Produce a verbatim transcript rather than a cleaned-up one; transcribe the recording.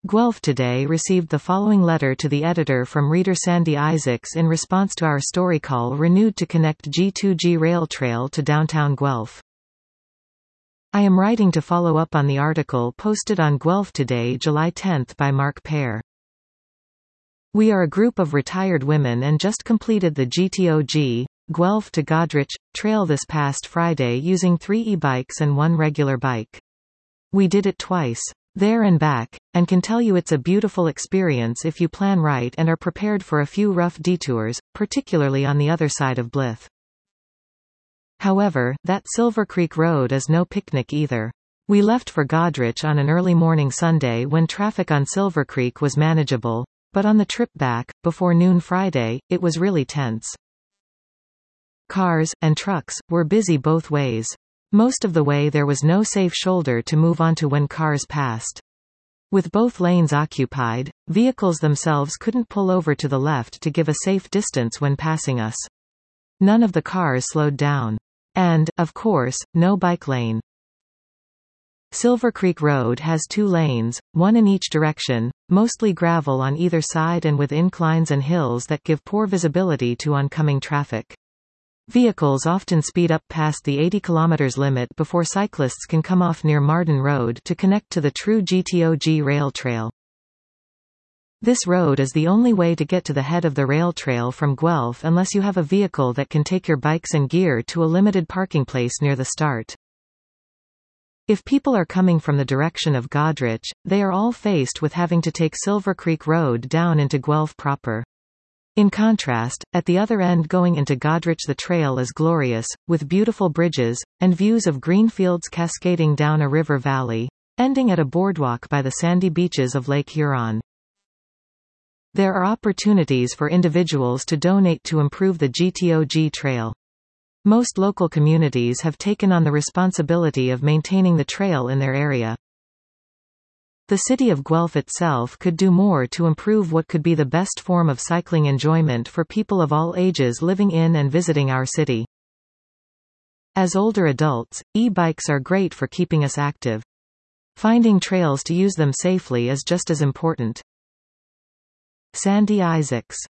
Guelph Today received the following letter to the editor from reader Sandy Isaacs in response to our story call renewed to connect G two G rail trail to downtown Guelph. I am writing to follow up on the article posted on Guelph Today July tenth by Mark Pear. We are a group of retired women and just completed the G two O G, Guelph to Goderich, trail this past Friday using three e-bikes and one regular bike. We did it twice, there and back, and can tell you it's a beautiful experience if you plan right and are prepared for a few rough detours, particularly on the other side of Blyth. However, that Silver Creek Road is no picnic either. We left for Goderich on an early morning Sunday when traffic on Silver Creek was manageable, but on the trip back, before noon Friday, it was really tense. Cars, and trucks, were busy both ways. Most of the way there was no safe shoulder to move onto when cars passed. With both lanes occupied, vehicles themselves couldn't pull over to the left to give a safe distance when passing us. None of the cars slowed down. And, of course, no bike lane. Silver Creek Road has two lanes, one in each direction, mostly gravel on either side and with inclines and hills that give poor visibility to oncoming traffic. Vehicles often speed up past the eighty kilometers limit before cyclists can come off near Marden Road to connect to the true G two O G rail trail. This road is the only way to get to the head of the rail trail from Guelph unless you have a vehicle that can take your bikes and gear to a limited parking place near the start. If people are coming from the direction of Goderich, they are all faced with having to take Silver Creek Road down into Guelph proper. In contrast, at the other end going into Goderich the trail is glorious, with beautiful bridges, and views of green fields cascading down a river valley, ending at a boardwalk by the sandy beaches of Lake Huron. There are opportunities for individuals to donate to improve the G two O G trail. Most local communities have taken on the responsibility of maintaining the trail in their area. The city of Guelph itself could do more to improve what could be the best form of cycling enjoyment for people of all ages living in and visiting our city. As older adults, e-bikes are great for keeping us active. Finding trails to use them safely is just as important. Sandy Isaacs